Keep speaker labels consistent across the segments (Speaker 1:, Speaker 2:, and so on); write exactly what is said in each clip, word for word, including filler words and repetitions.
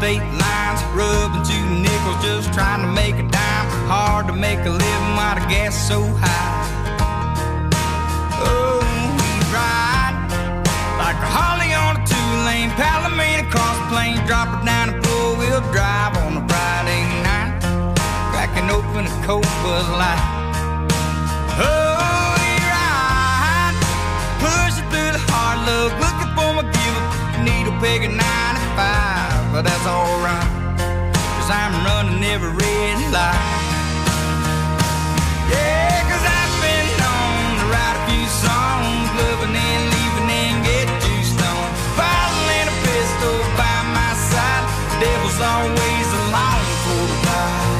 Speaker 1: state lines, rubbing two nickels, just trying to make a dime. Hard to make a living while the gas is so high. Oh, we ride like a Harley on a two-lane Palomino, across the plains, drop her down and four-wheel drive on a Friday night, cracking open a cold Bud Light. Oh, we ride, pushing through the hard luck, looking for my gift, needle peg at ninety-five, but that's alright, cause I'm running every red light. Yeah, cause I've been known to write a few songs, loving and leaving and get too stoned, bottle and a pistol by my side, the devil's always along for the ride.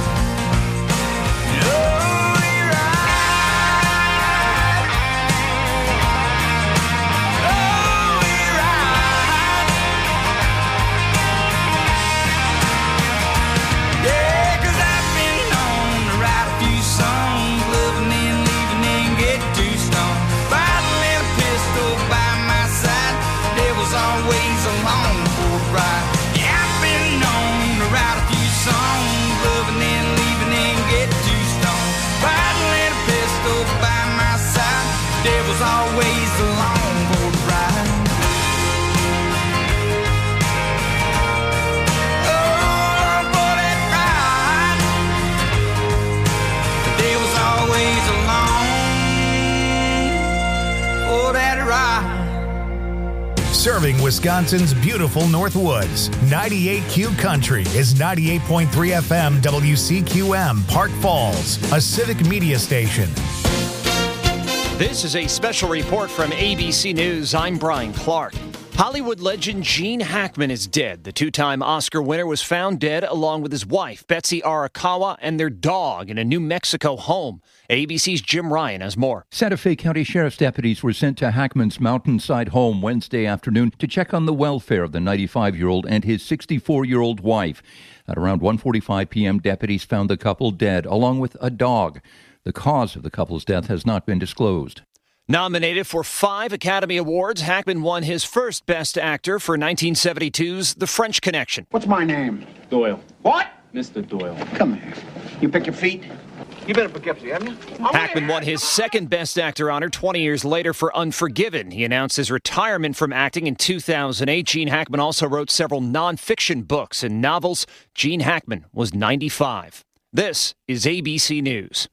Speaker 1: Oh, always along for a ride. Yeah, I've been known to write a few songs, loving and leaving and get too stoned, bottle and a pistol by my side, devil's always along for a ride. Oh, for that ride, the devil's always along for that ride.
Speaker 2: Serving Wisconsin's beautiful Northwoods. ninety-eight Q Country is ninety-eight point three F M W C Q M, Park Falls, a civic media station.
Speaker 3: This is a special report from A B C News. I'm Brian Clark. Hollywood legend Gene Hackman is dead. The two-time Oscar winner was found dead along with his wife, Betsy Arakawa, and their dog in a New Mexico home. A B C's Jim Ryan has more.
Speaker 4: Santa Fe County Sheriff's deputies were sent to Hackman's mountainside home Wednesday afternoon to check on the welfare of the ninety-five-year-old and his sixty-four-year-old wife. At around one forty-five p.m., deputies found the couple dead, along with a dog. The cause of the couple's death has not been disclosed.
Speaker 3: Nominated for five Academy Awards, Hackman won his first Best Actor for nineteen seventy-two's The French Connection.
Speaker 5: What's my name?
Speaker 6: Doyle.
Speaker 5: What?
Speaker 6: Mister Doyle.
Speaker 5: Come here. You pick your feet?
Speaker 6: You've been in Poughkeepsie, haven't you?
Speaker 3: Hackman won his second Best Actor honor twenty years later for Unforgiven. He announced his retirement from acting in two thousand eight. Gene Hackman also wrote several nonfiction books and novels. Gene Hackman was ninety-five. This is A B C News.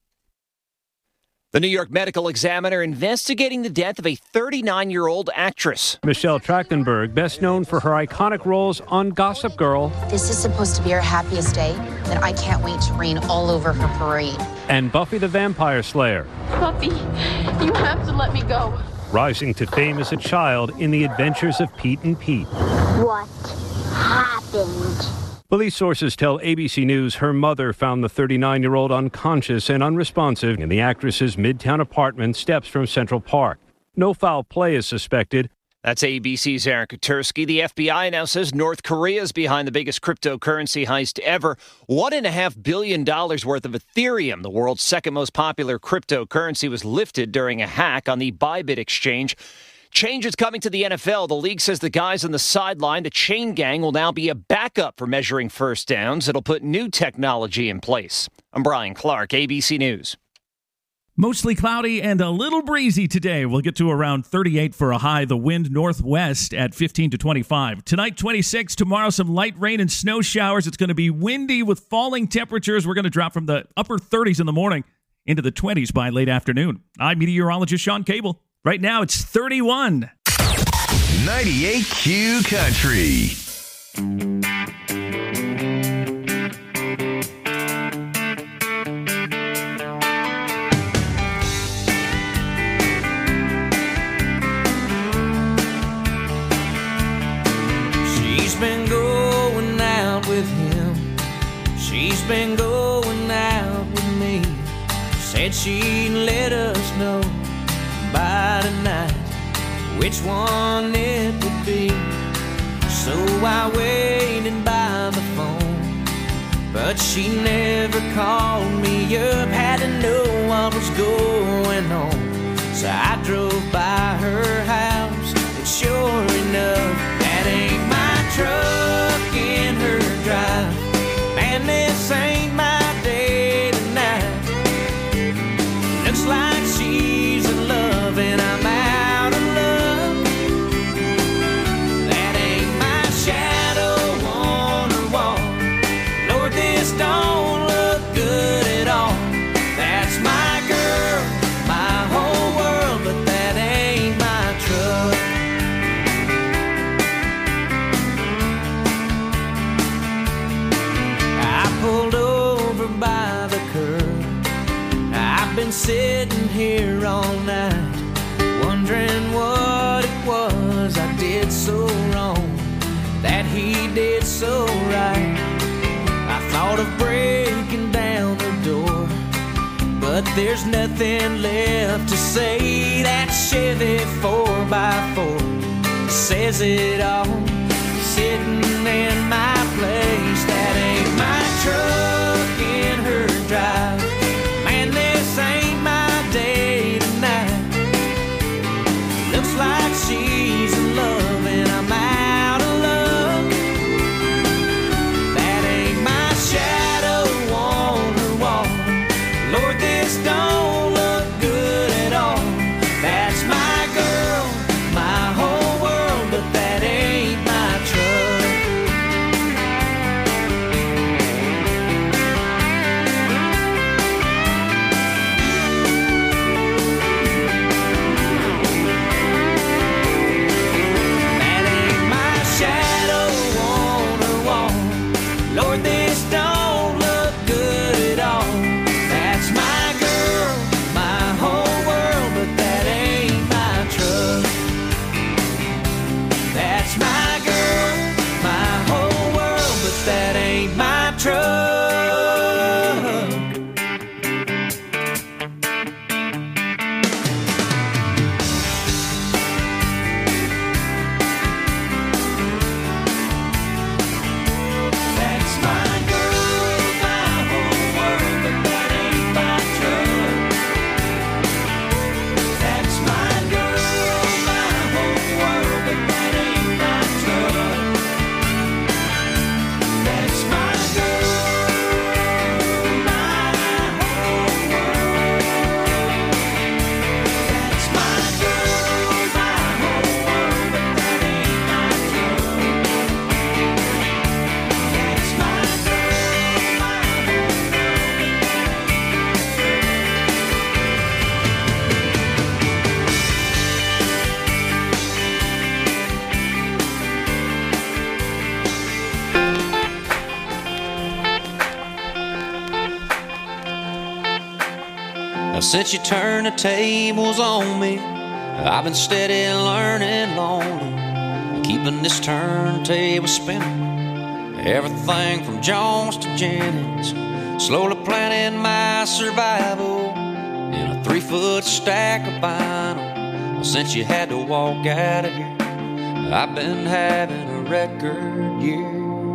Speaker 3: The New York Medical Examiner investigating the death of a thirty-nine-year-old actress.
Speaker 7: Michelle Trachtenberg, best known for her iconic roles on Gossip Girl.
Speaker 8: This is supposed to be her happiest day, and I can't wait to rain all over her parade.
Speaker 7: And Buffy the Vampire Slayer.
Speaker 9: Buffy, you have to let me go.
Speaker 7: Rising to fame as a child in The Adventures of Pete and Pete.
Speaker 10: What happened?
Speaker 7: Police sources tell A B C News her mother found the thirty-nine-year-old unconscious and unresponsive in the actress's Midtown apartment steps from Central Park. No foul play is suspected.
Speaker 3: That's A B C's Eric Kutersky. The F B I now says North Korea is behind the biggest cryptocurrency heist ever. One and a half billion dollars worth of Ethereum, the world's second most popular cryptocurrency, was lifted during a hack on the Bybit exchange. Changes coming to the N F L. The league says the guys on the sideline, the chain gang, will now be a backup for measuring first downs. It'll put new technology in place. I'm Brian Clark, A B C News.
Speaker 11: Mostly cloudy and a little breezy today. We'll get to around thirty-eight for a high. The wind northwest at fifteen to twenty-five. Tonight, twenty-six. Tomorrow, some light rain and snow showers. It's going to be windy with falling temperatures. We're going to drop from the upper thirties in the morning into the twenties by late afternoon. I'm meteorologist Sean Cable. Right now, it's thirty-one.
Speaker 2: ninety-eight Q Country.
Speaker 1: She's been going out with him. She's been going out with me. Said she'd let us know by tonight which one it would be. So I waited by the phone, but she never called me up. Had to know what was going on, so I drove by her house, and sure enough, that ain't my truck in her it so right. I thought of breaking down the door, but there's nothing left to say. That Chevy four by four says it all, sitting in my place. That ain't my truck in her drive. Man, this ain't my day tonight. Looks like she's in love and I'm out of luck. That ain't my shadow on her wall. Lord, this don't look good at all. That's my girl, my whole world, but that ain't my truck. That ain't my shadow on her wall. Lord, this don't look good at all. That's my girl, my whole world, but that ain't my truck. That's my girl, my whole world, but that ain't my truck. That's my girl, my whole world, but that ain't my truck. That's my girl, my whole world, but that ain't my truck. That's my girl, my whole world. That's my girl, my whole world, but that ain't my truck. That's my girl, my
Speaker 12: Now, since you turned the tables on me, I've been steady learning lonely, keeping this turntable spinning. Everything from Jones to Jennings, slowly planning my survival in a three-foot stack of vinyl. Since you had to walk out of here, I've been having a record year.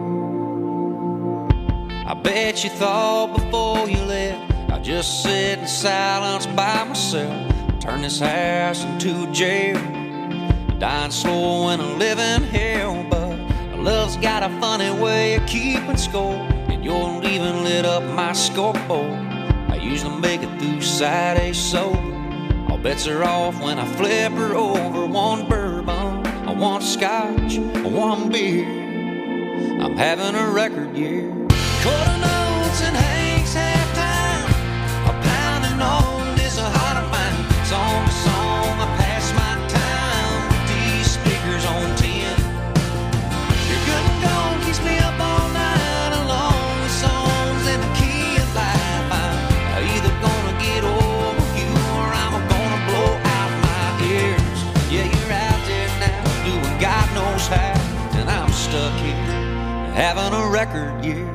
Speaker 12: I bet you thought before you left I'd just sit in silence by myself, turn this house into a jail, dying slow in a living hell. But love's got a funny way of keeping score, and you're even lit up my scoreboard. I usually make it through Saturday sober. All bets are off when I flip her over. One bourbon, I want scotch, one beer. I'm having a record year. Quarter notes and Hank's halftime, a pounding on this heart of mine. Song to song, I pass my time with these speakers on ten. Your good and gone keeps me up all night alone with songs in the key of life. I'm either gonna get over you or I'm gonna blow out my ears. Yeah, you're out there now doing God knows how, and I'm stuck here having a record year.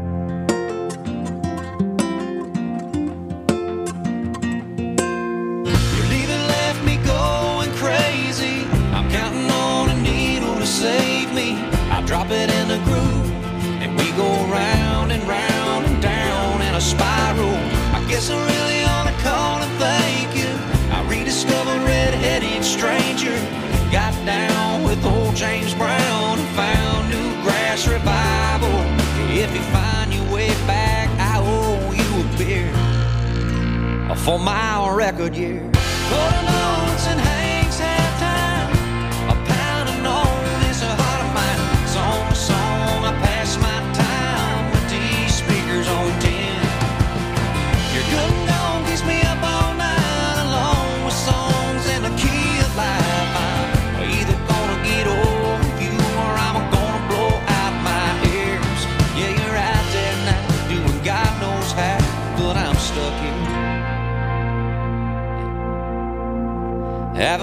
Speaker 12: Save me, I drop it in the groove, and we go round and round and down in a spiral. I guess I really ought to call and thank you. I rediscovered Red-Headed Stranger, got down with old James Brown, and found new grass revival. If you find your way back, I owe you a beer for my record year. Quarter notes and Hank's halftime, a pounding on this heart of mine. Song to song, I pass my time with these speakers on ten. Your good and gone keeps me up all night alone with songs in the key of life. I'm either gonna get over you or I'm gonna blow out my ears. Yeah, you're out there now doing God knows how, but I'm stuck here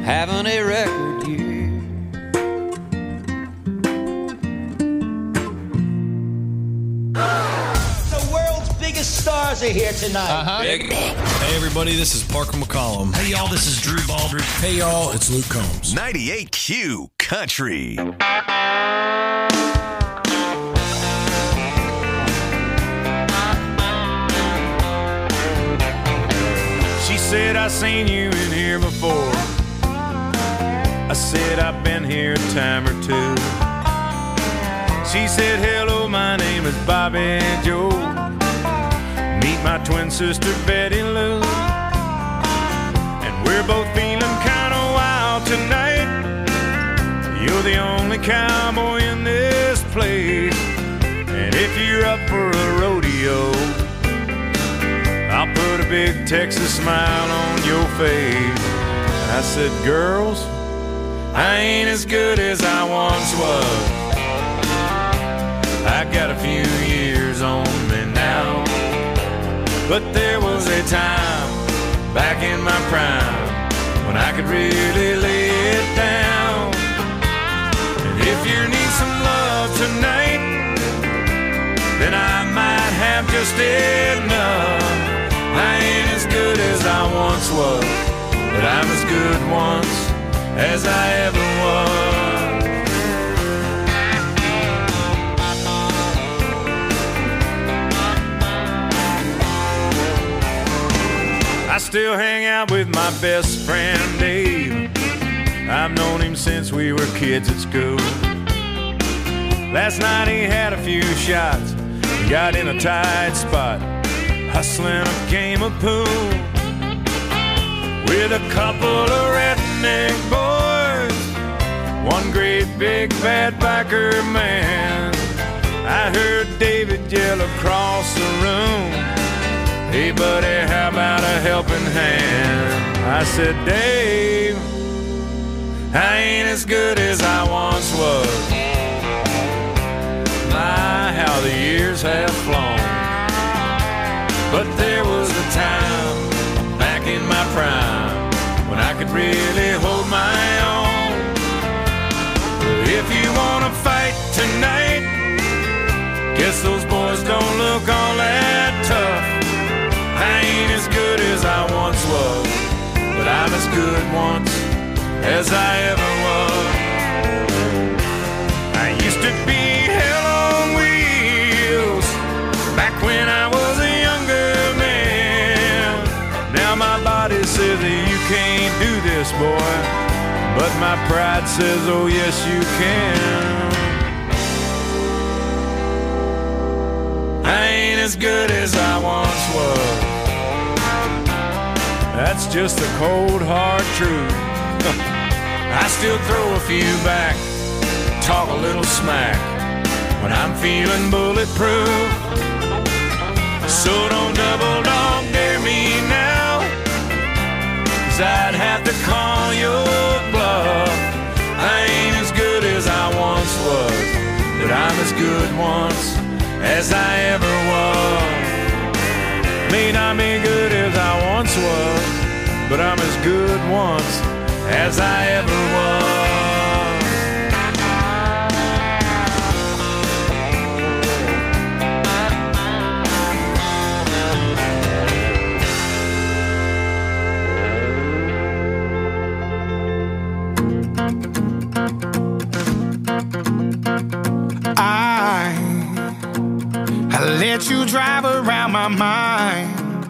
Speaker 12: having a record year.
Speaker 13: Stars are here tonight.
Speaker 14: Uh-huh. Hey, everybody, this is Parker McCollum.
Speaker 15: Hey, y'all, this is Drew Baldridge.
Speaker 14: Hey, y'all, it's Luke Combs.
Speaker 2: ninety-eight Q Country.
Speaker 16: She said, I seen you in here before. I said, I've been here a time or two. She said, hello, my name is Bobby Joe. Meet my twin sister Betty Lou. And we're both feeling kind of wild tonight. You're the only cowboy in this place. And if you're up for a rodeo, I'll put a big Texas smile on your face. I said, girls, I ain't as good as I once was. I got a few years on me now. But there was a time back in my prime when I could really lay it down. And if you need some love tonight, then I might have just enough. I ain't as good as I once was, but I'm as good once as I ever was. I still hang out with my best friend Dave. I've known him since we were kids at school. Last night he had a few shots and got in a tight spot, hustling a game of pool with a couple of redneck boys, one great big bad biker man. I heard David yell across the room, hey buddy, how about a helping hand? I said, Dave, I ain't as good as I once was. My, how the years have flown. But there was a time back in my prime when I could really hold my own. If you wanna fight tonight, guess those boys don't look all that tough. I ain't as good as I once was, but I'm as good once as I ever was. I used to be hell on wheels back when I was a younger man. Now my body says that you can't do this, boy, but my pride says, oh yes you can. I ain't as good as I once was. That's just the cold hard truth. I still throw a few back, talk a little smack when I'm feeling bulletproof. So don't double dog dare me now, 'cause I'd have to call your bluff. I ain't as good as I once was, but I'm as good once as I ever was. May not be good as I once was, but I'm as good once as I ever was.
Speaker 17: I, I let you drive around my mind.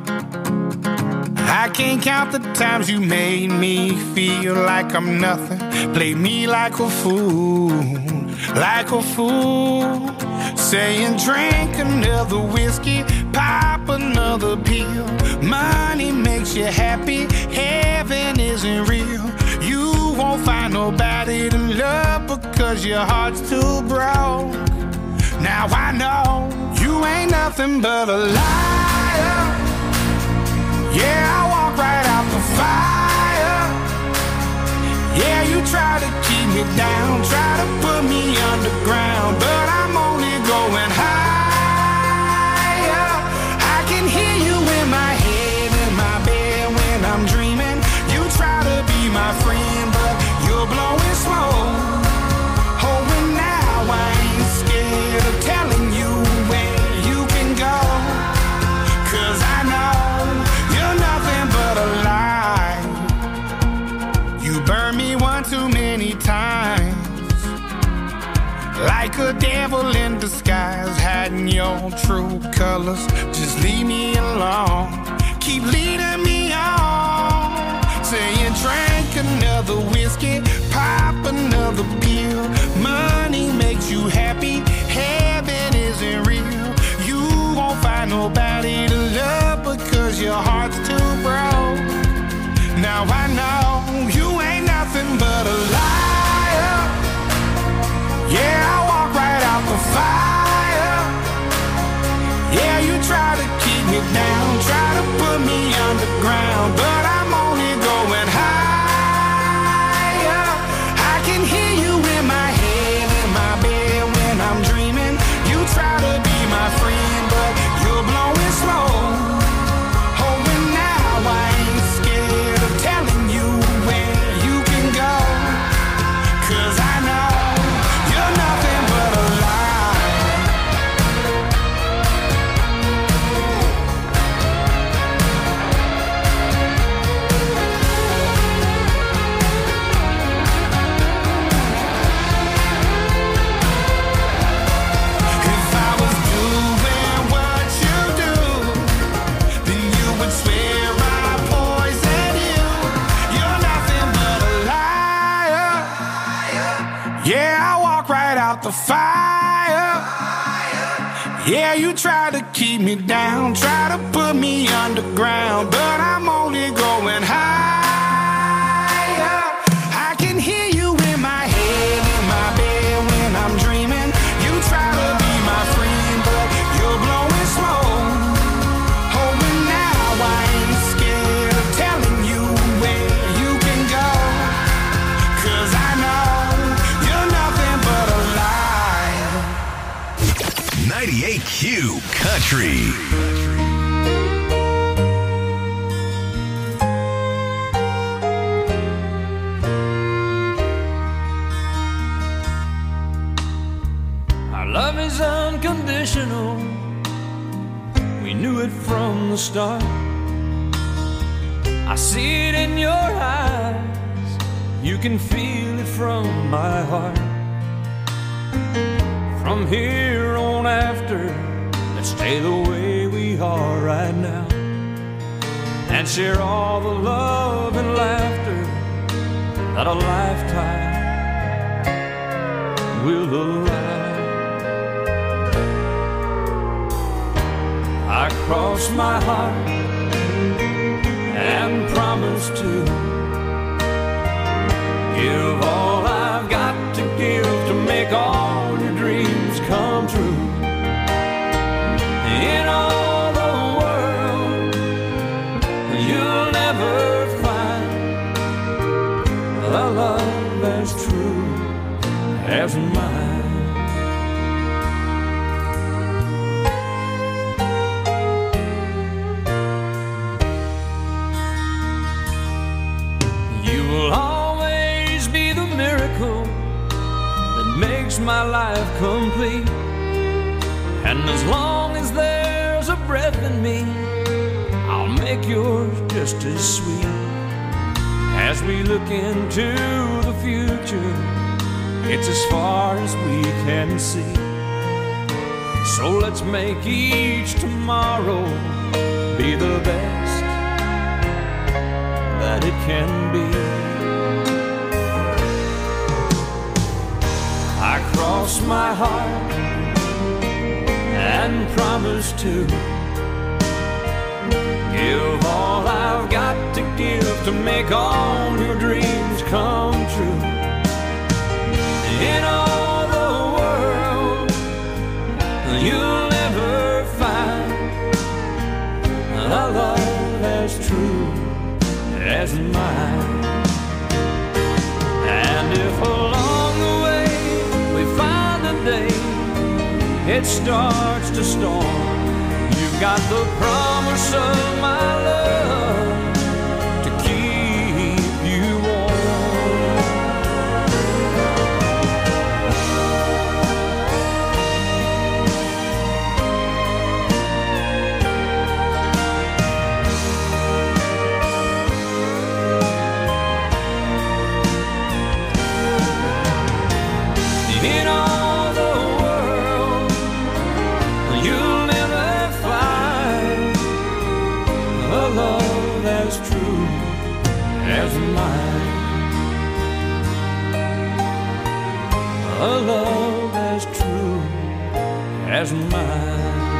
Speaker 17: I can't count the times you made me feel like I'm nothing. Play me like a fool, like a fool. Saying drink another whiskey, pop another pill. Money makes you happy, heaven isn't real. You won't find nobody to love because your heart's too broke. Now I know you ain't nothing but a liar. Yeah, I walk right out the fire. Yeah, you try to keep me down, try to put me underground, but I'm only going higher. I can hear you in my head, in my bed when I'm dreaming. You try to be my friend, like a devil in disguise, hiding your true colors. Just leave me alone. Keep leading me on, saying drink another whiskey, pop another pill. Money makes you happy, heaven isn't real. You won't find nobody to love because your heart's too broke. Now I know you ain't nothing but a liar. Yeah, I walk right out the fire. Yeah, you try to keep me down, try to put me underground, but I'm only going higher. I can hear you in my head, in my bed when I'm dreaming. You try to be my friend, but you're blowing slow. Oh, and now I ain't scared of telling you where you can go, 'cause I know you're nothing but a lie. If I was doing what you do, then you would swear I poison you. You're nothing but a liar. Yeah, I walk right out the fire. Yeah, you try to keep me down, try to put me underground, but I'm only going higher. I can hear you in my head, in my bed when I'm dreaming. You try to be my friend, but you're blowing smoke. Oh, and now I ain't scared of telling you where you can go, 'cause I know you're nothing but a lie.
Speaker 2: ninety-eight Q Country.
Speaker 1: Our love is unconditional. We knew it from the start. I see it in your eyes. You can feel it from my heart. From here on after, let's stay the way we are right now, and share all the love and laughter that a lifetime will allow. I cross my heart and promise to give all I've got to give to make all your dreams come true. In all the world, you'll never find a love as true as mine. You will always be the miracle that makes my life complete. And as long as there's a breath in me, I'll make yours just as sweet. As we look into the future, it's as far as we can see. So let's make each tomorrow be the best that it can be. I cross my heart and promise to give all I've got to give to make all your dreams come true. In all the world, you'll never find a love as true as mine. And if along the way we find a day it starts to storm, you've got the promise of my love to keep you warm. In all the love as true as mine. A love as true as mine.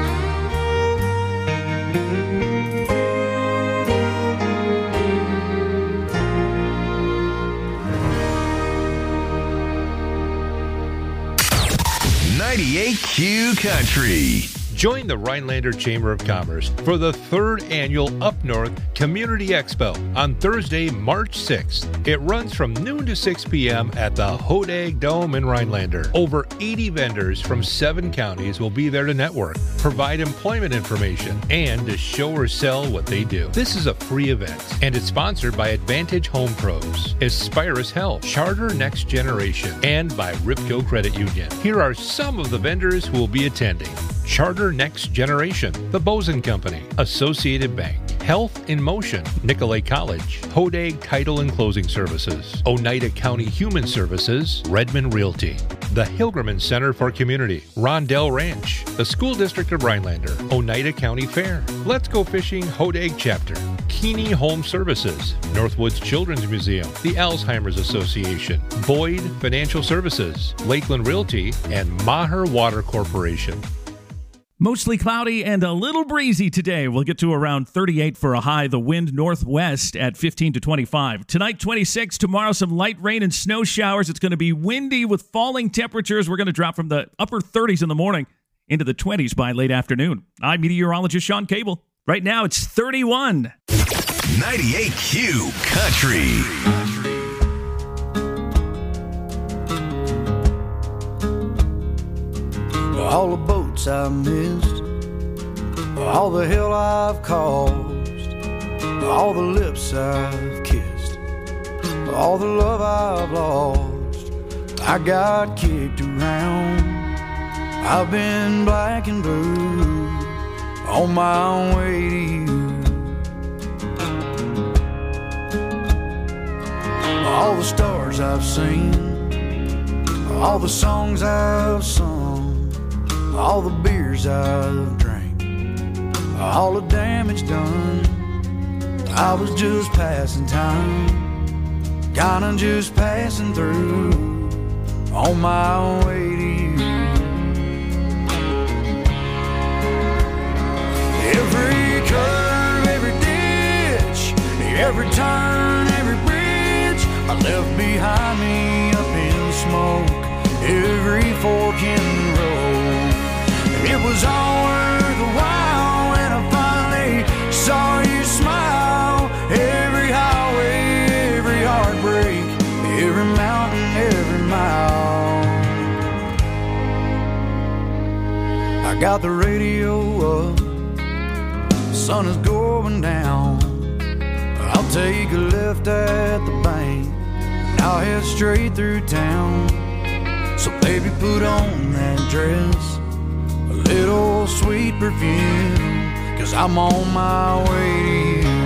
Speaker 2: ninety-eight Q Country.
Speaker 13: Join the Rhinelander Chamber of Commerce for the third annual Up North Community Expo on Thursday, March sixth. It runs from noon to six p.m. at the Hodag Dome in Rhinelander. Over eighty vendors from seven counties will be there to network, provide employment information, and to show or sell what they do. This is a free event, and it's sponsored by Advantage Home Pros, Aspirus Health, Charter Next Generation, and by Ripco Credit Union. Here are some of the vendors who will be attending. Charter Next Generation, The Bozen Company, Associated Bank, Health in Motion, Nicolay College, Hodag Title and Closing Services, Oneida County Human Services, Redmond Realty, the Hilgerman Center for Community, Rondell Ranch, the School District of Rhinelander, Oneida County Fair, Let's Go Fishing Hodag Chapter, Keeney Home Services, Northwoods Children's Museum, the Alzheimer's Association, Boyd Financial Services, Lakeland Realty, and Maher Water Corporation.
Speaker 11: Mostly cloudy and a little breezy today. We'll get to around thirty-eight for a high. The wind northwest at fifteen to twenty-five. Tonight, twenty-six. Tomorrow, some light rain and snow showers. It's going to be windy with falling temperatures. We're going to drop from the upper thirties in the morning into the twenties by late afternoon. I'm meteorologist Sean Cable. Right now, it's thirty-one.
Speaker 2: ninety-eight Q Country.
Speaker 15: All the boats I missed, all the hell I've caused, all the lips I've kissed, all the love I've lost. I got kicked around, I've been black and blue, on my way to you. All the stars I've seen, all the songs I've sung, all the beers I've drank, all the damage done. I was just passing time, kinda just passing through, on my way to you. Every curve, every ditch, every turn, every bridge I left behind me up in smoke. Every fork in the road, it was all worth a while when I finally saw you smile. Every highway, every heartbreak, every mountain, every mile. I got the radio up, the sun is going down. I'll take a left at the bank, and I'll head straight through town. So baby, put on that dress, little sweet perfume, 'cause I'm on my way to you.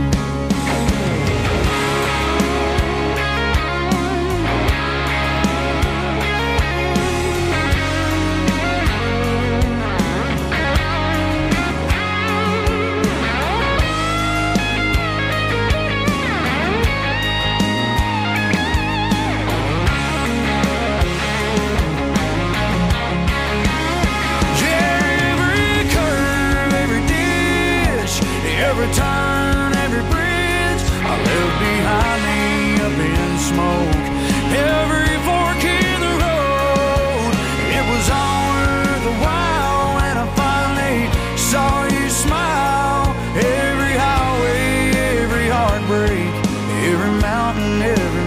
Speaker 15: Every turn, every bridge I left behind me up in smoke. Every fork in the road, it was all worth a while when I finally saw you smile. Every highway, every heartbreak, every mountain, every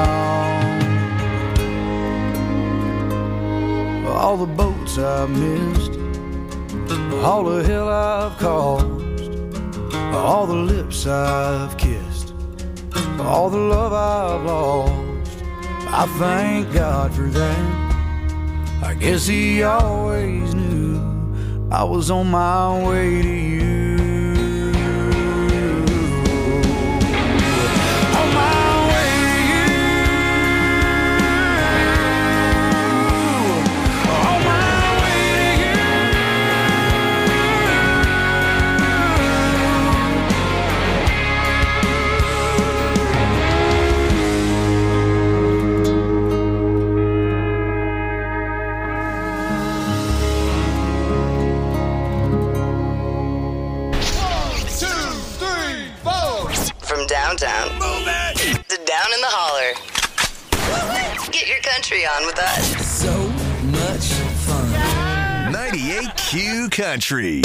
Speaker 15: mile. All the boats I've missed, all the hell I've caused, all the lips I've kissed, all the love I've lost. I thank God for that. I guess He always knew I was on my way to you. On my way to you. On my way to you.
Speaker 18: downtown to down in the holler. Get your country on with us.
Speaker 19: So much fun. ninety-eight Q Country.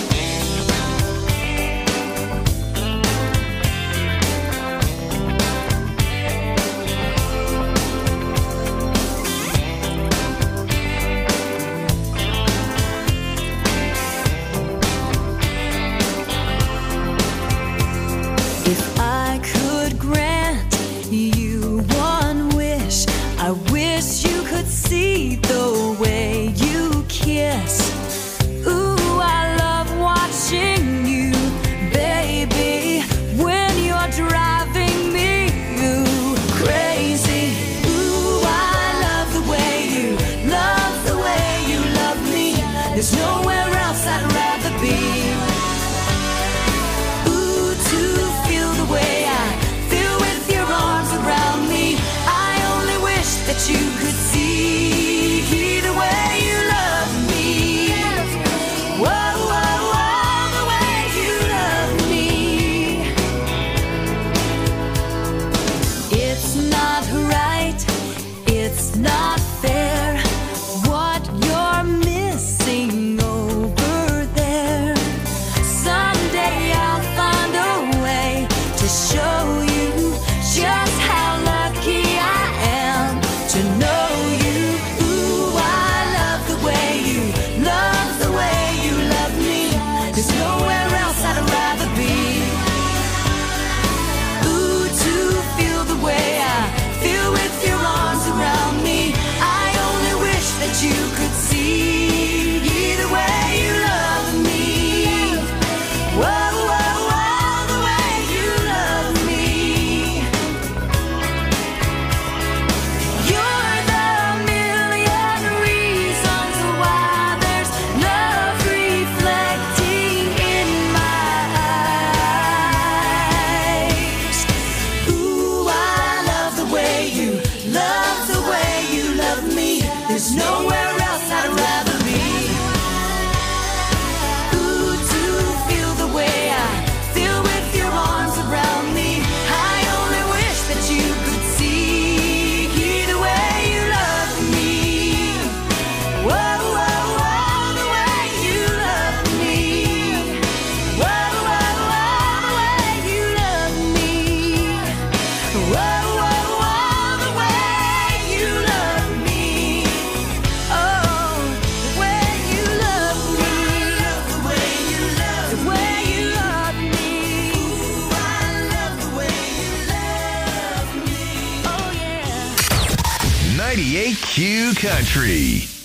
Speaker 20: If I could grant you one wish, I wish you could see the way you kiss. Ooh, I love watching you, baby, when you're driving me ooh, crazy. Ooh, I love the way you, love the way you love me. There's nowhere else I'd rather be. Ooh, to feel the way I feel with your arms around me. I only wish that you could see the way you love me. Whoa, whoa, whoa, the way you love me. It's not right, it's not fair, what you're missing over there. Someday I'll find a way to show you just how lucky I am to know you. Ooh, I love the way you love the way you love me. There's nowhere else I'd rather be. Ooh, to feel the way I feel with your arms around me. I only wish that you could see the way you love me. Whoa, whoa, whoa, the way you love me. You're the million reasons why there's love reflecting in my eyes. Ooh, I love the way you love the way you love me. There's nowhere else I'd rather be. Ooh, to feel the way I feel with your arms around me. I only wish that you could see the way you love me. Whoa, whoa, whoa, the way you love me. Whoa, whoa, whoa, the way you love me. Whoa, whoa, whoa, the way you love me. Oh, the way you love me. The way you love me. The way you love me. Ooh, I love the way you love me. Oh, yeah.
Speaker 19: ninety-eight Q Country.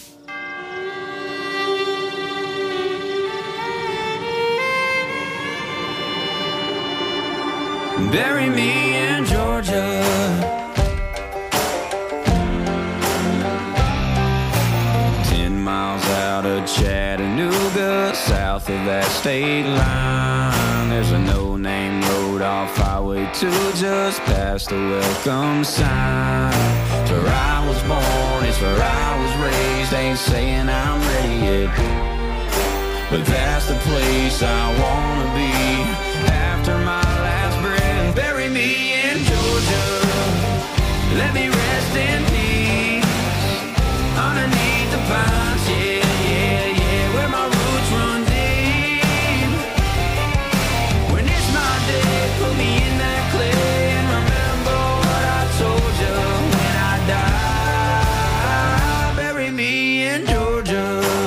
Speaker 12: Bury me in Georgia. Ten miles out of Chattanooga, south of that state line, there's a no-name road off Highway two, just past the welcome sign. It's where I was born, it's where I was raised. Ain't saying I'm ready yet, but that's the place I wanna be after my last breath. Bury me in Georgia, let me rest in peace underneath the pines, yeah, yeah, yeah, where my roots run deep. When it's my day, put me in that clay and remember what I told you when I die. Bury me in Georgia.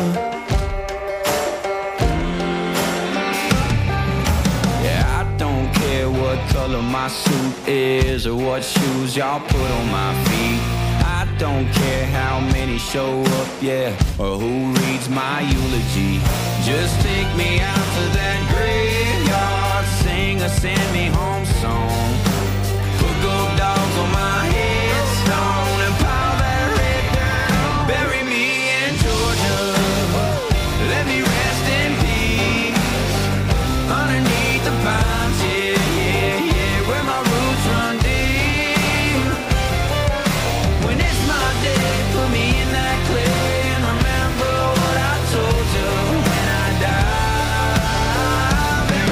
Speaker 12: Yeah, I don't care what color my suit is or what shoes y'all put on my feet. I don't care how many show up, yeah, or who reads my eulogy. Just take me out to that graveyard, sing a send me home song. Hook up dogs on my headstone and pile that red dirt. Bury me in Georgia, let me rest in peace underneath the pines, yeah, yeah, yeah, where my roots run deep. When it's my day, put me in that clay and remember what I told you when I die.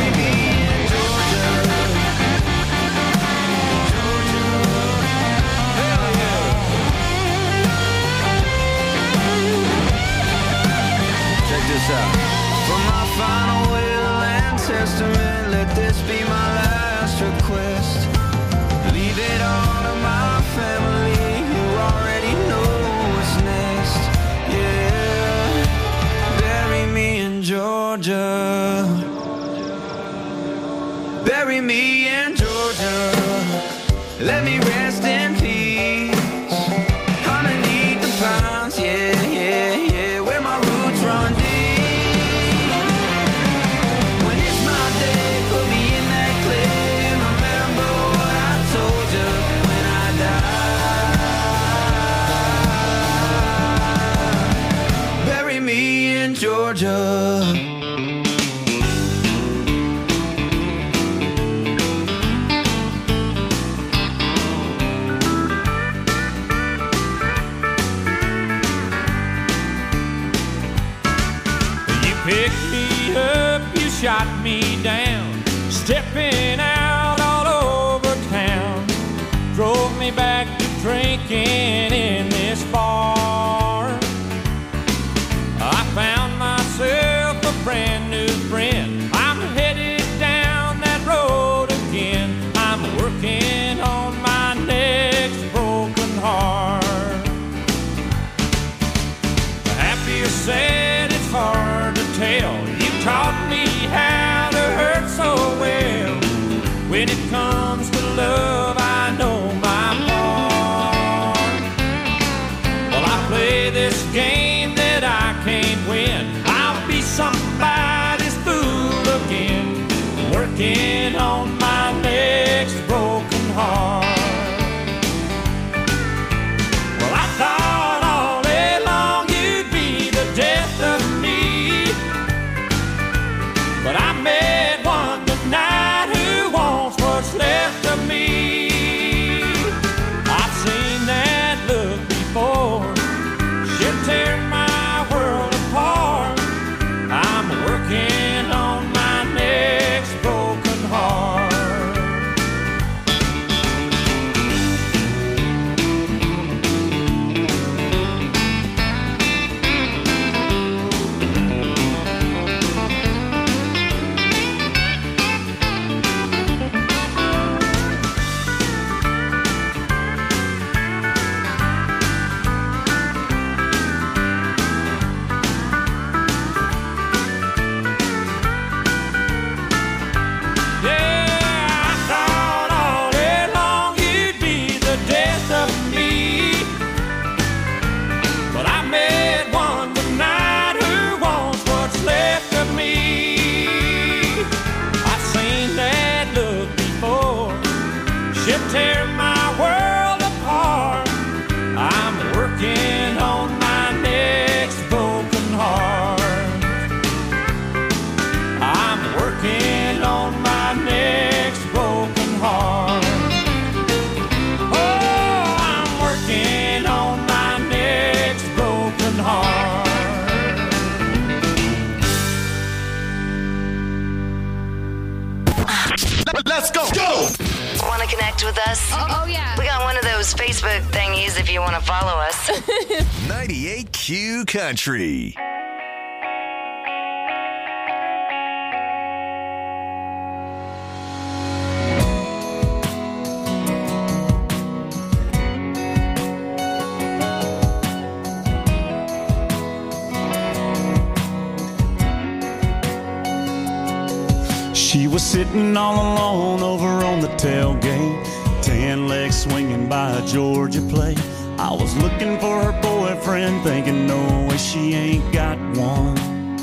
Speaker 15: request. Leave it all to my family, who already know what's next. Yeah, bury me in Georgia. Bury me in Georgia. Let me rest in peace underneath the pines. Yeah, yeah, yeah, where my roots run deep. When it's my day, put me in that clay and remember what I told you when I die. Bury me in Georgia.
Speaker 16: Picked me up, you shot me down, stepping out all over town. Drove me back to drinking in this bar. I found myself a brand new friend. I'm headed down that road again. I'm working on my next broken heart. Happy or sad, it's hard to tell. You taught me how to hurt so well. When it comes to love, I know my part. Well, I play this game that I can't win. I'll be somebody's fool again, working on my next broken heart. Well, I thought all day long you'd be the death of me, but I met one tonight who wants what's left of me. I've seen that look before. She'll tear my world apart. I'm working on my next broken heart. Tear my world apart. I'm working on my next broken heart. I'm working on my next broken heart. Oh, I'm working on my next broken heart.
Speaker 19: Let's go. Go.
Speaker 18: Want to connect with us?
Speaker 9: Oh, oh, yeah.
Speaker 18: We got one of those Facebook thingies if you want to follow us.
Speaker 19: ninety-eight Q Country.
Speaker 15: She was sitting all alone over on the tailgate, tan legs swinging by a Georgia plate. I was looking for her boyfriend, thinking no way she ain't got one.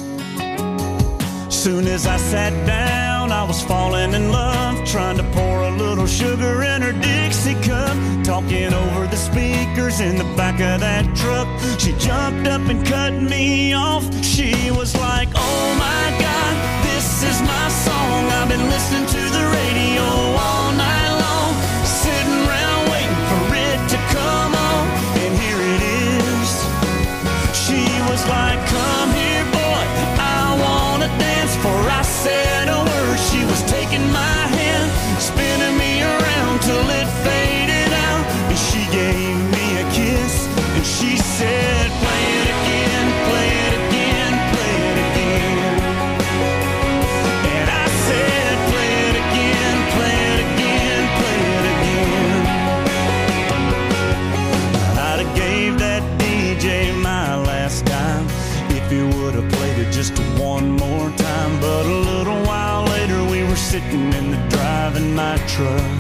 Speaker 15: Soon as I sat down, I was falling in love, trying to pour a little sugar in her Dixie cup, talking over the speakers in the back of that truck. She jumped up and cut me off. She was like, oh my God, this is my song. I've been listening to the radio all night long, sitting around waiting for it to come on, and here it is. She was like, come here boy, I wanna dance. Before I said a word, she was taking my hand, spinning me around till it faded out, and she gave me a kiss, and she said, play it again, play it again, play it again. And I said, play it again, man that driving my truck.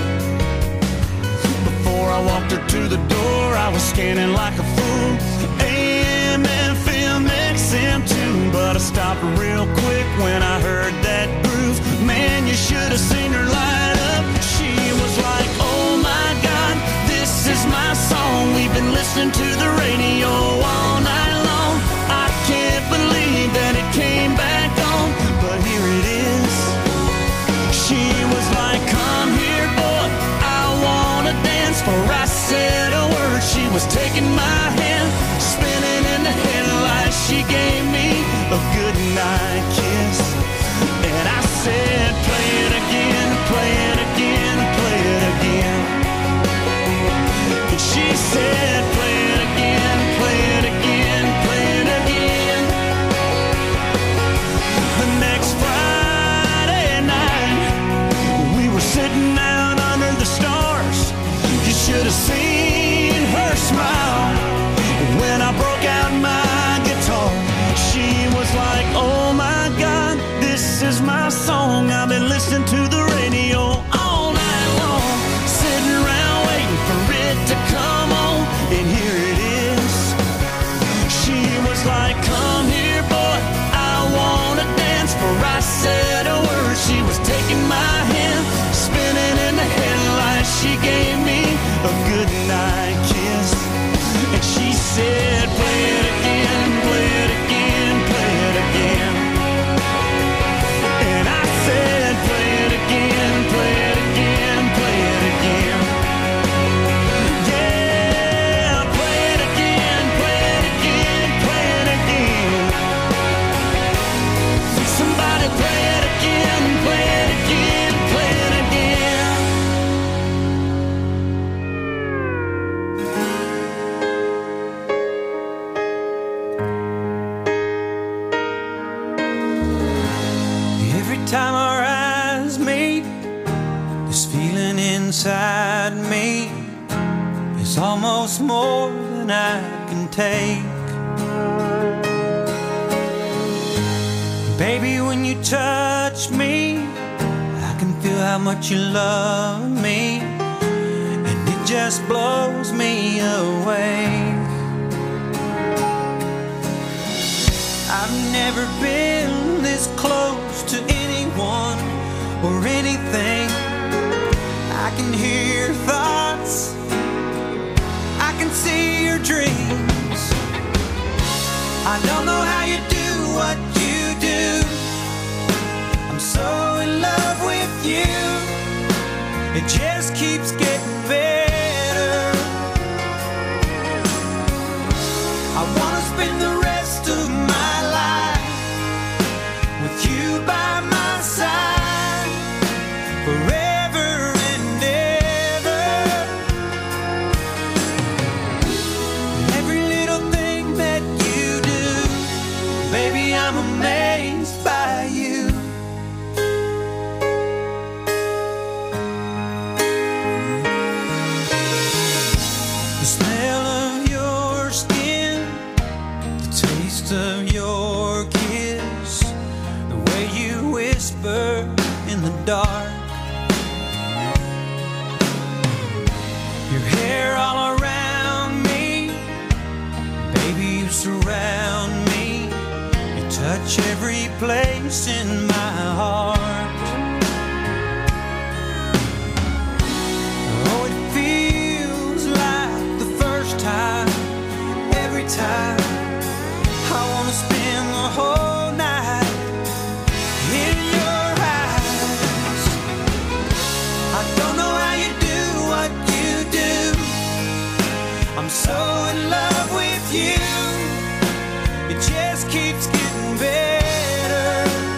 Speaker 15: Before I walked her to the door, I was scanning like a fool. A M, F M, X M too, but I stopped real quick when I heard that groove. Man, you should have seen her light up. She was like, oh my God, this is my song. We've been listening to the radio all night long. I can't believe that it came back on, but here it is. She was like, come here, boy, I wanna dance. For I said a word, she was taking my hand, spinning in the headlights. She gave me a goodnight kiss, and I said, play it again, play it again, play it again. And she said, play it again, play it again, play it again. The next Friday night, we were sitting out under the stars. You should have seen her smile when I broke out my guitar. She was like, oh my God, this is my song. I've been listening to the radio all night long, sitting around waiting for it to come on, and here it is. She was like, come here, boy, I wanna dance. For I said a word, she was taking my hand, spinning in the headlights. She gave me a goodnight kiss, and she said, play it again, play it again, play it again. And I said, play it again, play it again, play it again. Yeah, play it again, play it again, play it again. Somebody play it again, play it again, play it again. Every time our eyes meet, this feeling inside me is almost more than I can take. Baby, when you touch me, I can feel how much you love me, and it just blows me away. I've never been this close to anyone or anything. I can hear your thoughts, I can see your dreams. I don't know how you do what you do. I'm so in love with you. It just keeps getting better. I wanna spend the rest of my life with you by my side, forever and ever. Every little thing that you do, baby, I'm amazed by you. The smell of your skin, the taste of your kiss, the way you whisper in the dark, your hair all around me, baby, you surround me, you touch every place in my heart. Oh, it feels like the first time, every time. I wanna spend the whole night in your eyes. I don't know how you do what you do. I'm so in love with you. It just keeps getting better.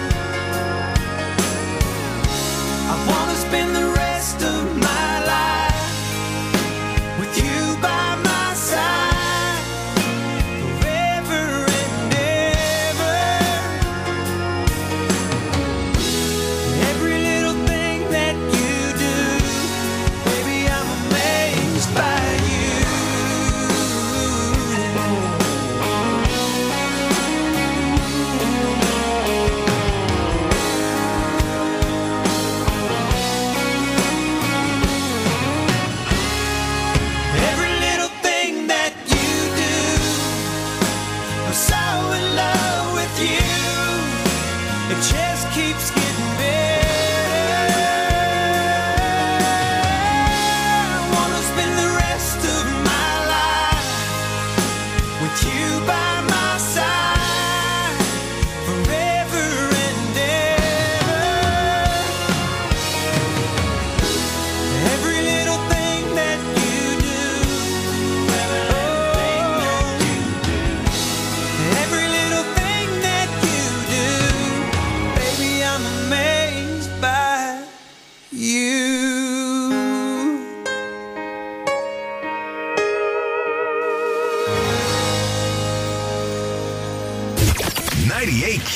Speaker 15: I wanna spend the rest of my life with you by my side, forever and ever. Every little thing that you do, baby, I'm amazed by you.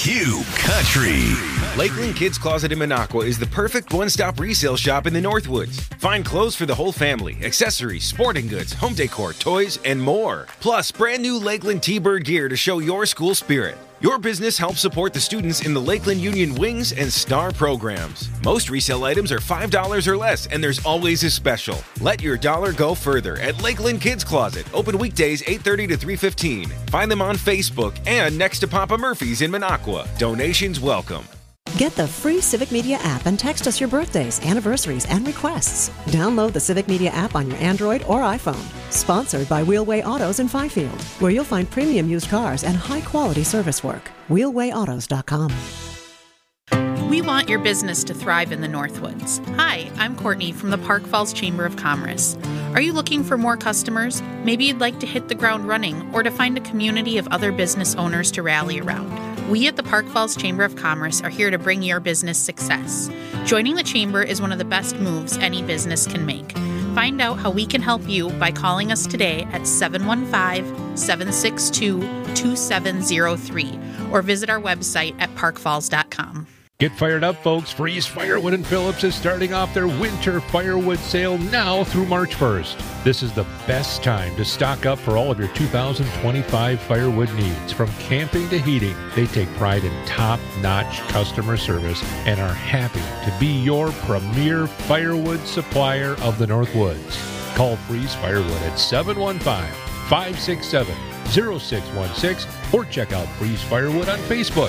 Speaker 19: Q Country.
Speaker 21: Lakeland Kids Closet in Minocqua is the perfect one-stop resale shop in the Northwoods. Find clothes for the whole family, accessories, sporting goods, home decor, toys, and more. Plus, brand new Lakeland T-Bird gear to show your school spirit. Your business helps support the students in the Lakeland Union Wings and STAR programs. Most resale items are five dollars or less, and there's always a special. Let your dollar go further at Lakeland Kids Closet. Open weekdays eight thirty to three fifteen. Find them on Facebook and next to Papa Murphy's in Minocqua. Donations welcome.
Speaker 22: Get the free Civic Media app and text us your birthdays, anniversaries, and requests. Download the Civic Media app on your Android or iPhone. Sponsored by Wheelway Autos in Fifield, where you'll find premium used cars and high-quality service work. wheelway autos dot com.
Speaker 23: We want your business to thrive in the Northwoods. Hi, I'm Courtney from the Park Falls Chamber of Commerce. Are you looking for more customers? Maybe you'd like to hit the ground running or to find a community of other business owners to rally around. We at the Park Falls Chamber of Commerce are here to bring your business success. Joining the Chamber is one of the best moves any business can make. Find out how we can help you by calling us today at seven one five, seven six two, two seven zero three or visit our website at park falls dot com.
Speaker 13: Get fired up, folks. Freeze Firewood and Phillips is starting off their winter firewood sale now through March first. This is the best time to stock up for all of your two thousand twenty-five firewood needs. From camping to heating, they take pride in top-notch customer service and are happy to be your premier firewood supplier of the Northwoods. Call Freeze Firewood at seven one five, five six seven, zero six one six or check out Freeze Firewood on Facebook.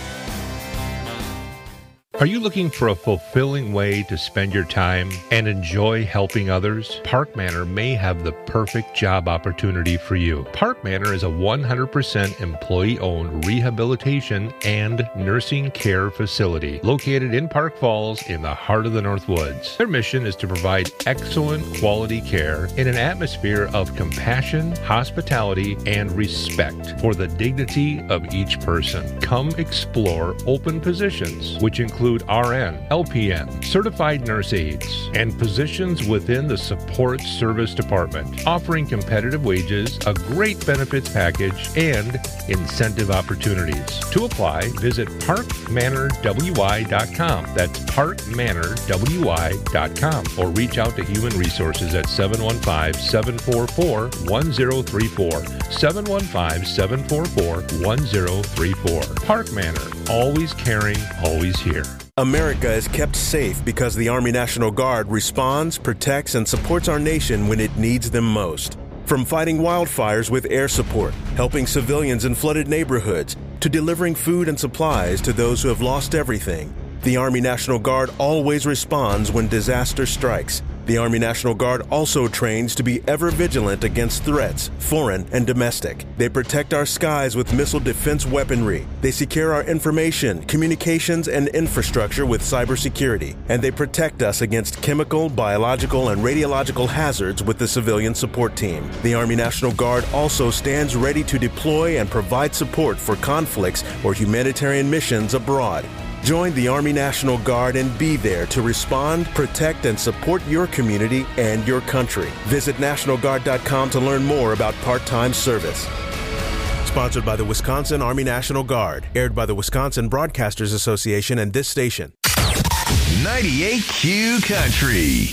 Speaker 13: Are you looking for a fulfilling way to spend your time and enjoy helping others? Park Manor may have the perfect job opportunity for you. Park Manor is a one hundred percent employee-owned rehabilitation and nursing care facility located in Park Falls in the heart of the Northwoods. Their mission is to provide excellent quality care in an atmosphere of compassion, hospitality, and respect for the dignity of each person. Come explore open positions, which include R N, L P N, certified nurse aides, and positions within the support service department, offering competitive wages, a great benefits package, and incentive opportunities. To apply, visit park manor w i dot com. That's park manor w i dot com. Or reach out to Human Resources at seven one five, seven four four, one zero three four. seven one five, seven four four, one zero three four. Park Manor, always caring, always here.
Speaker 24: America is kept safe because the Army National Guard responds, protects, and supports our nation when it needs them most. From fighting wildfires with air support, helping civilians in flooded neighborhoods, to delivering food and supplies to those who have lost everything, the Army National Guard always responds when disaster strikes. The Army National Guard also trains to be ever vigilant against threats, foreign and domestic. They protect our skies with missile defense weaponry. They secure our information, communications, and infrastructure with cybersecurity. And they protect us against chemical, biological, and radiological hazards with the civilian support team. The Army National Guard also stands ready to deploy and provide support for conflicts or humanitarian missions abroad. Join the Army National Guard and be there to respond, protect, and support your community and your country. Visit national guard dot com to learn more about part-time service. Sponsored by the Wisconsin Army National Guard. Aired by the Wisconsin Broadcasters Association and this station.
Speaker 19: ninety-eight Q Country.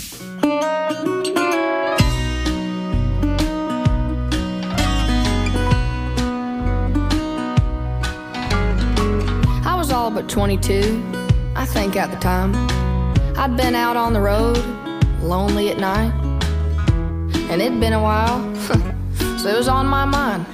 Speaker 25: All but twenty-two, I think at the time. I'd been out on the road, lonely at night, and it'd been a while, so it was on my mind.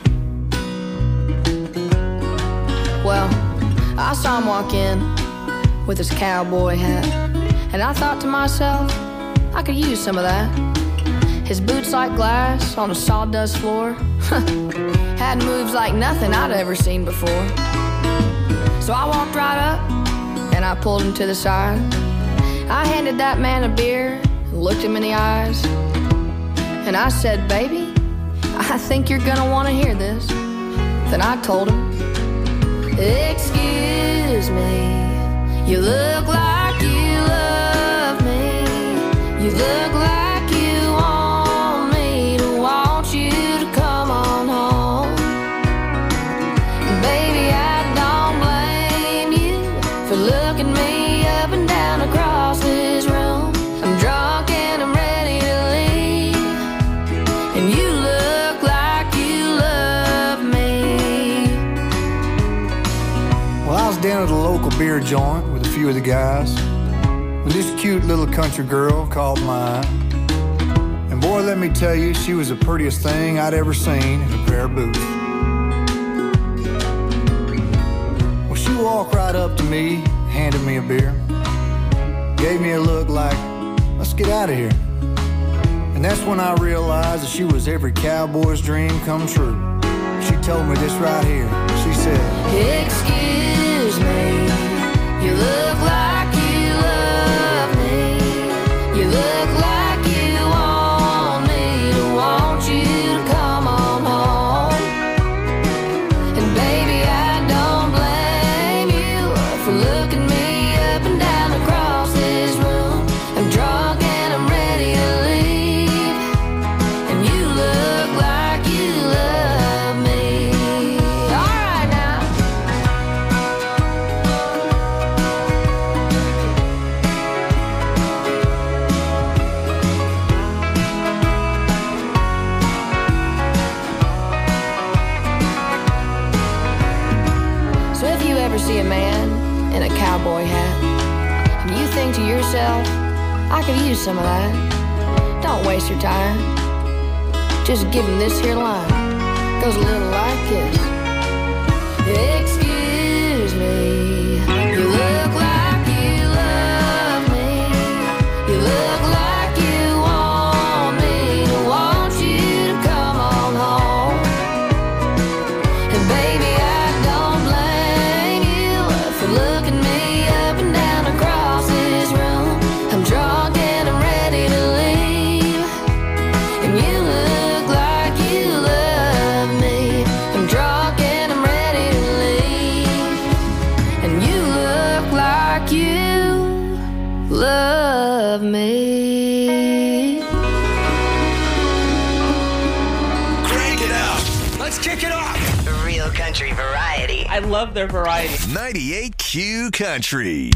Speaker 25: Well, I saw him walk in with his cowboy hat, and I thought to myself, I could use some of that. His boots like glass on a sawdust floor had moves like nothing I'd ever seen before. So I walked right up, and I pulled him to the side. I handed that man a beer, and looked him in the eyes. And I said, baby, I think you're gonna wanna hear this. Then I told him, excuse me, you look like you love me. You look like you want me to want you to come on home. And baby, I don't blame you
Speaker 4: beer joint with a few of the guys when this cute little country girl called mine. And boy, let me tell you, she was the prettiest thing I'd ever seen in a pair of boots. Well, she walked right up to me, handed me a beer, gave me a look like, let's get out of here. And that's when I realized that she was every cowboy's dream come true. She told me this right here. She said,
Speaker 25: excuse me, you look like you love me. You look like you want me to want you to come on home. And baby, I don't blame you for looking me up and down across this room. I'm drunk and I'm ready to leave, and you look like you love me. All right now. So if you ever see a man in a cowboy hat and you think to yourself, I could use some of that, don't waste your time. Just give him this here line. Goes a little like this. Excuse me, you look like you love me. You look like you want me to want you to come on home. And baby, I don't blame you for looking me up and down across this room. I'm drunk and I'm ready to leave, and you look like you love me. I'm drunk and I'm ready to leave, and you look like you love me.
Speaker 19: Crank it up. Let's kick it off.
Speaker 18: Real country variety.
Speaker 5: I love their variety.
Speaker 19: ninety-eight Q Country.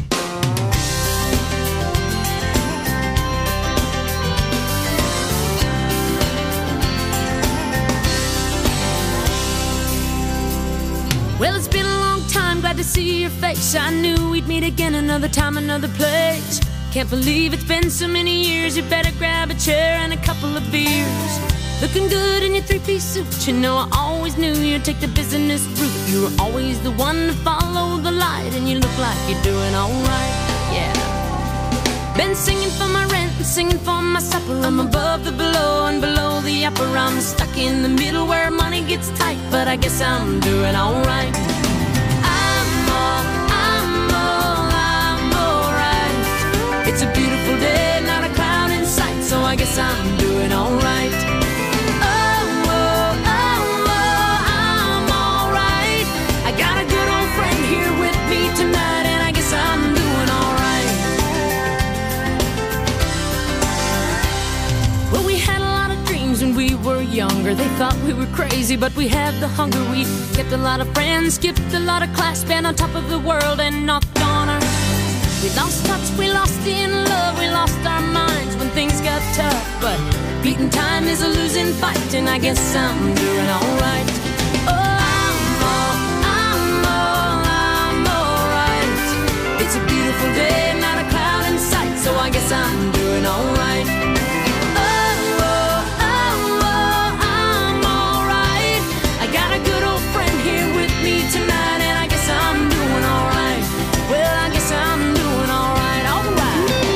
Speaker 6: Well, it's been a long time, glad to see your face. I knew we'd meet again another time, another place. Can't believe it's been so many years. You better grab a chair and a couple of beers. Looking good in your three-piece suit. You know I always knew you'd take the business route. You were always the one to follow the light, and you look like you're doing alright, yeah. Been singing for my rent and singing for my supper. I'm above the below and below the upper. I'm stuck in the middle where money gets tight, but I guess I'm doing alright. I'm all, I'm all, I'm alright. It's a beautiful day, not a cloud in sight, so I guess I'm doing alright. Oh, oh, oh, oh, I'm alright. I got a good old friend here with me tonight, and I guess I'm doing alright. Well, we had a lot of dreams when we were younger. They thought we were crazy, but we had the hunger. We kept a lot of friends, skipped a lot of class, been on top of the world and knocked on our. We lost touch, we lost in love, we lost our minds when things got tough. But beating time is a losing fight, and I guess I'm doing alright. Oh, I'm all, I'm all, I'm alright. It's a beautiful day, not a cloud in sight, so I guess I'm doing alright. Oh, oh, oh, oh, I'm alright. I got a good old friend here with me tonight, and I guess I'm doing alright. Well, I guess I'm doing alright, alright.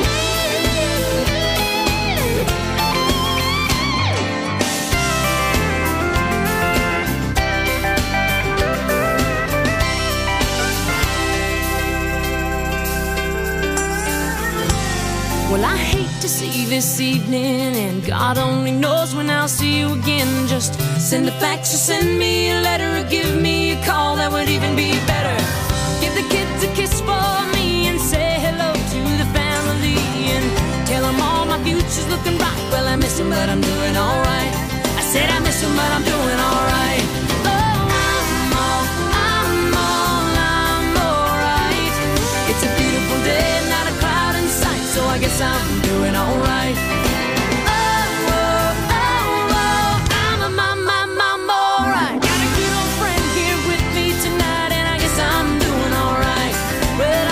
Speaker 6: Well, I hate to see this evening, and God only knows when I'll see you again. Just send a fax or send me a letter, or give me a call, that would even be better. Give the kids a kiss for me and say hello to the family, and tell them all my future's looking bright. Well, I miss them, but I'm doing alright. I said I miss them, but I'm doing alright. Oh, I'm all, I'm all, I'm alright. It's a beautiful day, not a cloud in sight, so I guess I'm doing alright. Oh, oh, oh, oh, I'm a mom, mom, mom, alright. Got a good old friend here with me tonight, and I guess I'm doing alright. Well,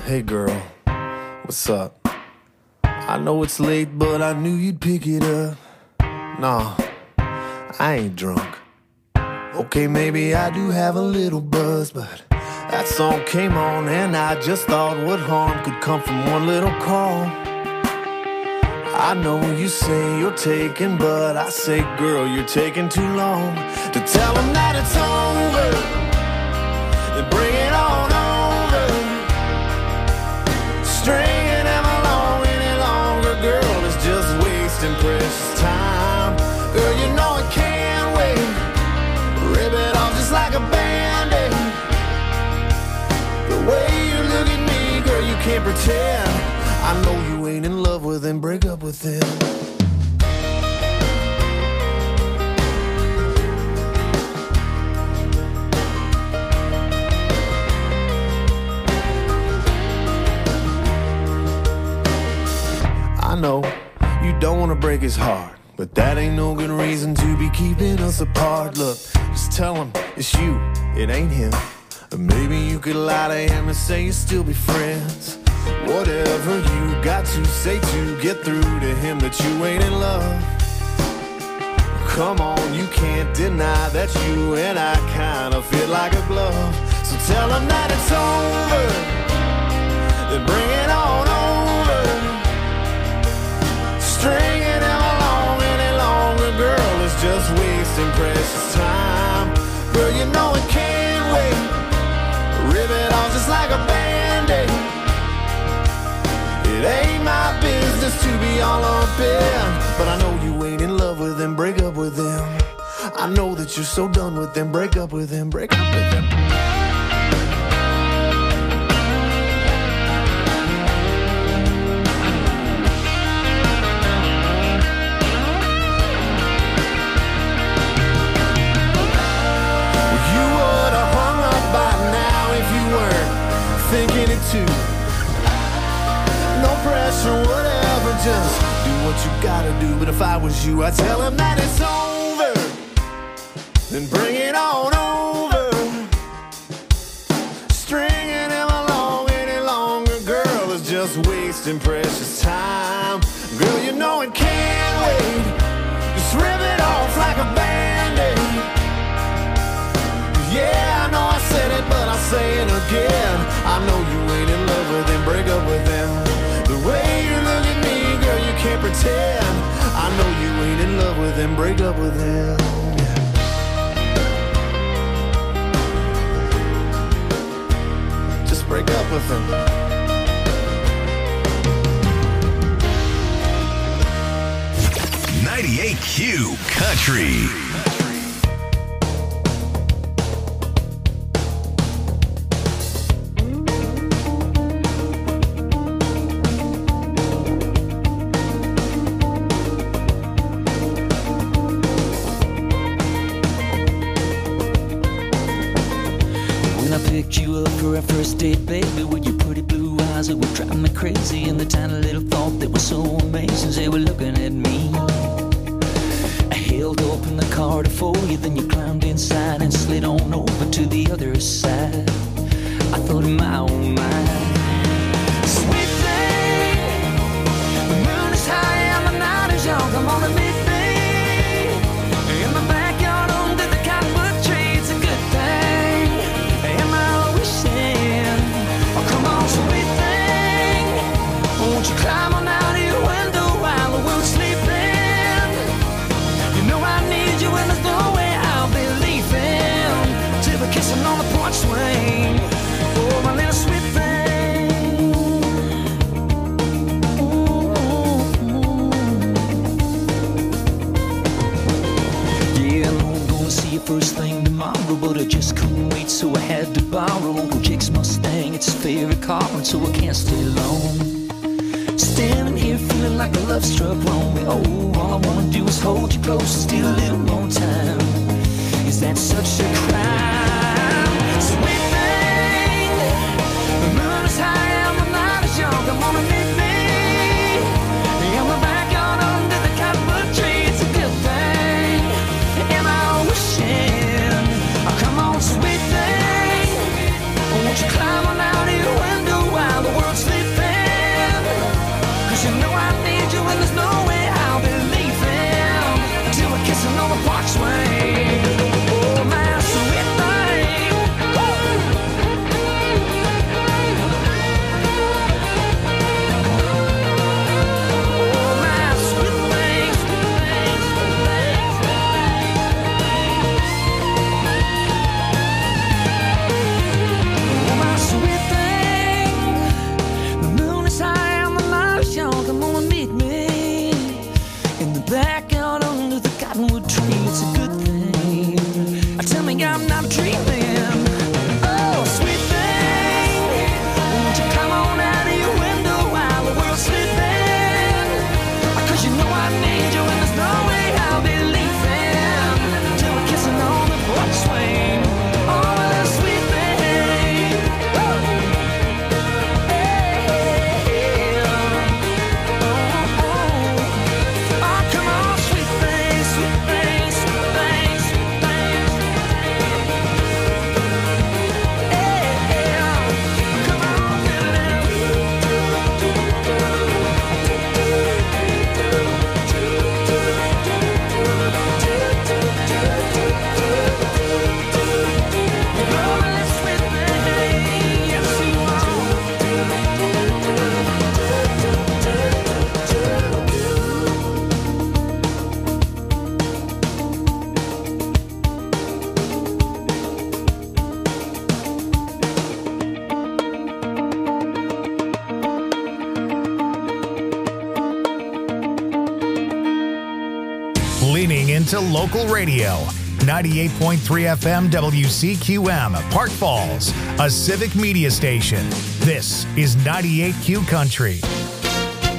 Speaker 3: Hey girl, what's up? I know it's late, but I knew you'd pick it up. Nah, I ain't drunk. Okay, maybe I do have a little buzz, but that song came on and I just thought what harm could come from one little call. I know you say you're taking, but I say, girl, you're taking too long to tell them that it's over. Then bring it on over. Stringing them along any longer, girl, is just wasting precious time. Girl, you know it can't wait. Rip it off just like a band-aid. The way you look at me, girl, you can't pretend. I know you ain't in love with him, break up with him. I know you don't want to break his heart, but that ain't no good reason to be keeping us apart. Look, just tell him it's you, it ain't him. Or maybe you could lie to him and say you'll still be friends. Whatever you got to say to get through to him that you ain't in love. Come on, you can't deny that you and I kind of fit like a glove. So tell him that it's over, then bring it on over. Stringing him along any longer, girl, is just wasting precious time. Girl, you know it can't wait. Rip it off just like a band-aid. It ain't my business to be all up in, but I know you ain't in love with him, break up with him. I know that you're so done with him, break up with him, break up with him. You would have hung up by now if you weren't thinking it too. No pressure, whatever, just do what you gotta do. But if I was you, I'd tell him that it's over, then bring it on over. Stringing him along any longer, girl, is just wasting precious time. Girl, you know it can't wait. Just rip it off like a band-aid. Yeah, I know I said it, but I'll say it again. I know you ain't in love with him, break up with him. The way you look at me, girl, you can't pretend. I know you ain't in love with him, break up with him. Just break up with him.
Speaker 2: ninety-eight Q Country.
Speaker 5: Our first date, baby, with your pretty blue eyes that were driving me crazy, and the tiny little thought that was so amazing, they were looking at me. I held open the car to for you, then you climbed inside and slid on over to the other side. I thought, my oh my, sweet thing, the moon is high and the night is young. Come on and meet me in the backyard under the cottonwood tree. It's a good thing. Am I sweet thing, won't you climb on out of your window while the world's sleeping? You know I need you and there's no way I'll be leaving till we're kissing on the porch swing. Oh, my little sweet thing. Yeah, I know I'm gonna see you first thing tomorrow, but I just couldn't wait, so I had to borrow Uncle Jake's Mustang. It's his favorite car, and so I can't stay long. Standing here feeling like a love struck wrong. Oh, all I wanna do is hold you close and steal a little more time. Is that such a crime? Sweet thing, the moon is high and the night is young. Come on and meet me in the backyard under the cottonwood tree. It's a good thing. Am I wishing? Oh, come on, sweet thing, won't you climb on out of your window while the world
Speaker 2: to local radio. ninety-eight point three F M W C Q M, Park Falls, a civic media station. This is ninety-eight Q Country.